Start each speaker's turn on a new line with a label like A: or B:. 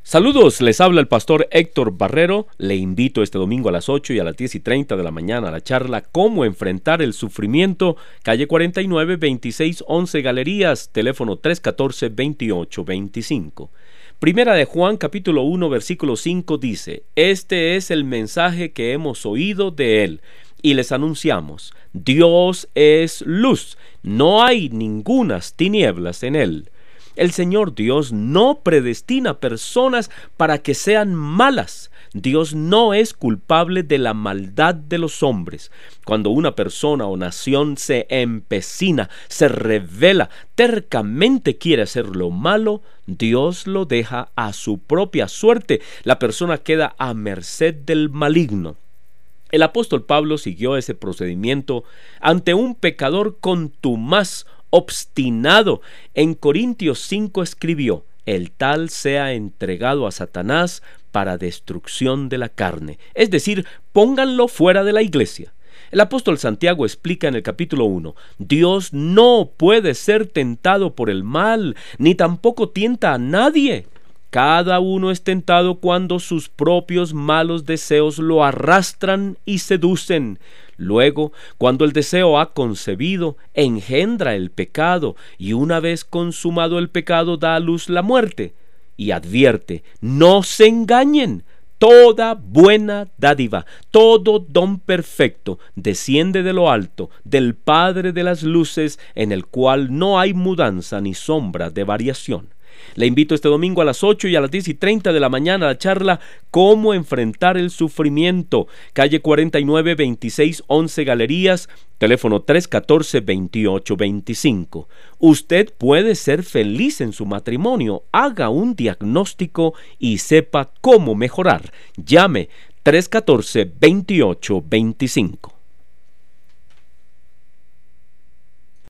A: Saludos, les habla el pastor Héctor Barrero. Le invito este domingo a las 8 y a las 10:30 de la mañana a la charla Cómo enfrentar el sufrimiento, calle 49, 2611 Galerías, teléfono 314-2825. Primera de Juan, capítulo 1, versículo 5 dice: Este es el mensaje que hemos oído de él y les anunciamos: Dios es luz, no hay ningunas tinieblas en él. El Señor Dios no predestina personas para que sean malas. Dios no es culpable de la maldad de los hombres. Cuando una persona o nación se empecina, se revela, tercamente quiere hacer lo malo, Dios lo deja a su propia suerte. La persona queda a merced del maligno. El apóstol Pablo siguió ese procedimiento ante un pecador contumaz, obstinado. En Corintios 5 escribió: el tal sea entregado a Satanás para destrucción de la carne, es decir, pónganlo fuera de la iglesia. El apóstol Santiago explica en el capítulo 1: Dios no puede ser tentado por el mal, ni tampoco tienta a nadie. Cada uno es tentado cuando sus propios malos deseos lo arrastran y seducen. Luego, cuando el deseo ha concebido, engendra el pecado, y una vez consumado el pecado da a luz la muerte. Y advierte: no se engañen. Toda buena dádiva, todo don perfecto, desciende de lo alto, del Padre de las luces, en el cual no hay mudanza ni sombra de variación. Le invito este domingo a las 8 y a las 10:30 de la mañana a la charla Cómo enfrentar el sufrimiento, calle 49, 2611 Galerías, teléfono 314-2825. Usted puede ser feliz en su matrimonio. Haga un diagnóstico y sepa cómo mejorar. Llame 314-2825.